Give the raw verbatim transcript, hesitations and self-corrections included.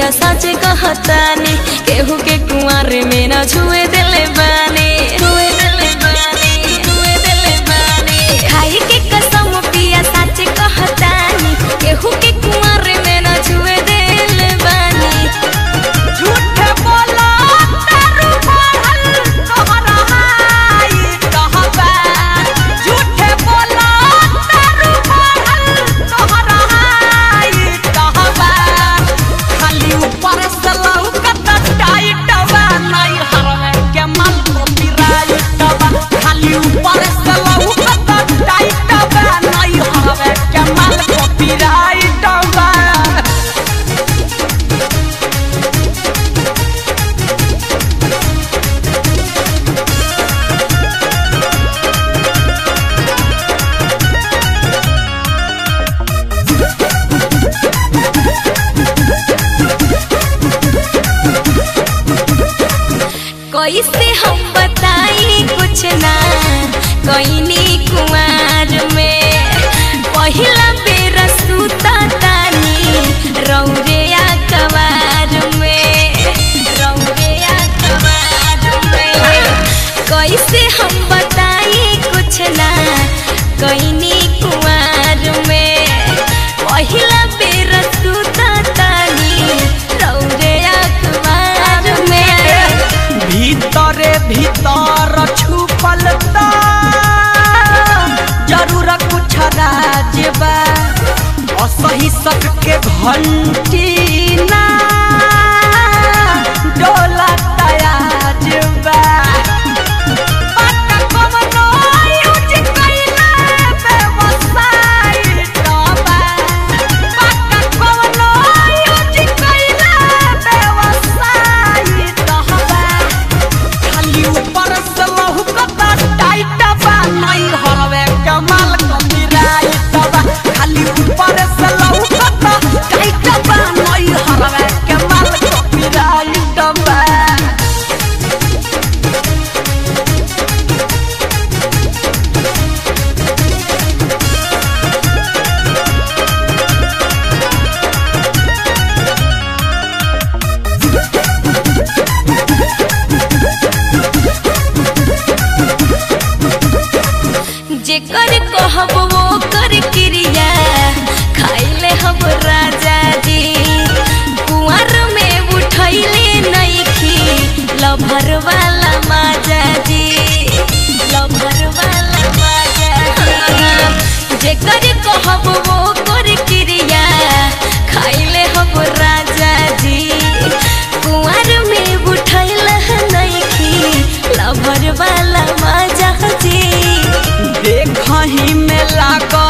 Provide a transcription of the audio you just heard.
पिया सच कहतानी केहू के कुंवर में न छुए दिले बानी छुए दिले बानी छुए दिले बानी खाई के कसम पिया सच कहतानी केहू के कुंवर में न छुए दिले बानी झूठ बोला तारू बढ़ल तोहरा हाई कहबा झूठ बोला तारू बढ़ल तोहरा हाई कहबा खाली ऊपर से लौकत टाइट बा नहीं हरवे के माल कॉपीराइट बा खाली ऊपर से लौकत टाइट बा नहीं हरवे के माल कॉपीराइट बा कैसे हम बताई कुछ ना कईनी कुंवर में पहिला बेर सुता तानी रौरिया कवार में रौरिया कवार में कैसे हम बताई कुछ ना कईनी कुंवर में पहिला बेर सुता तानी रौरिया कवार में भीतरे भीतर छुपल ता जरूर कुछ राज बा असही सक के घंटी ना डोला तयाज बा पक्का कमनो यूज कइला व्यवसाय तबा पक्का कमनो यूज कइला व्यवसाय तबा खाली ऊपर से लहुकत टाइट बा नहीं हरवे कमाल कॉपीराइट बा खाली ऊपर से लहुकत टाइट बा नहीं हरवे कमाल कॉपीराइट बा जेकर कहब वो कर क्रिया खाइले हम राजा जी कुंवर में उठैले नइखी लभर वाला माजा जी लभर वाला माजा जी जेकर कहब वो कर क्रिया खाइले हम राजा जी कुंवर में उठैले नइखी लभर वाला माजा जी देखही में लाग